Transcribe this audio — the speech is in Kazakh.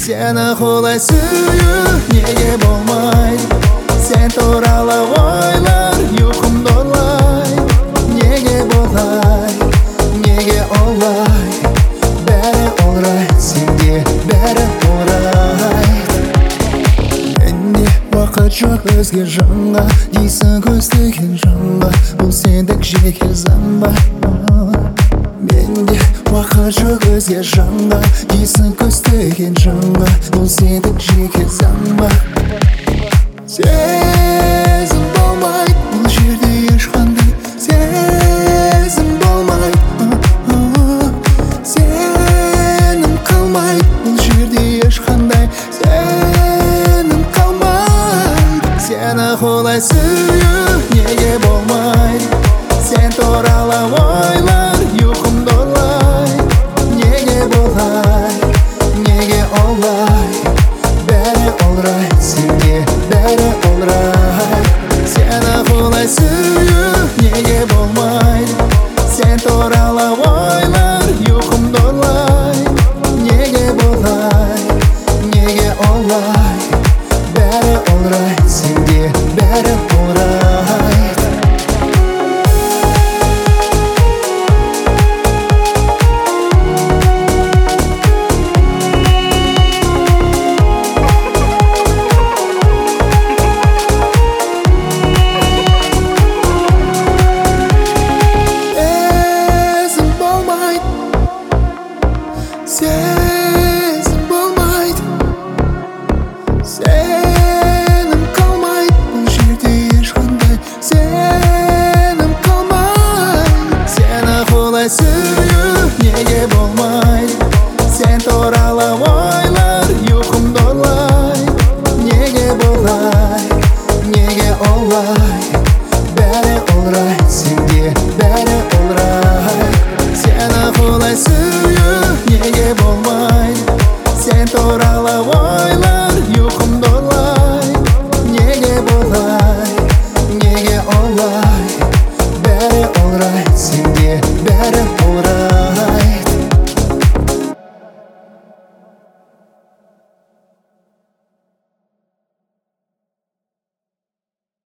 Сені құлай сүю неге болмайды? Сен туралы ойлар ұйқымды ұрлайды. Неге болай, неге олай? Бәрі alright, сенде бәрі alright. Менде уақыт жоқ өзге жанға, дейсің көздеген жанға. Бұл сендік жеке заң ба? Менде уақыт жоқ өзге жанға, дейсің көздеген жанға. Бұл сендік жеке заң ба? Сезім болмайды бұл жерде ешқандай. Сезім болмайды, сенім қалмайды бұл жерде ешқандай. Сенім қалмайды. Сені құлай сүю неге болмайды? Сен туралы ойлар ұйқымды ұрлайды. Неге болай, неге олай? Бәрі alright, сенде бәрі alright. Сені құлай сүю неге болмайды? Сен туралы ойлар ұйқымды ұрлайды. Неге болай, неге олай? Бәрі alright, сенде бәрі alright. Сезім болмайды, сенім қалмайды бұл жерде ешқандай. Сенім қалмайды. Сені құлай сүю неге болмайды?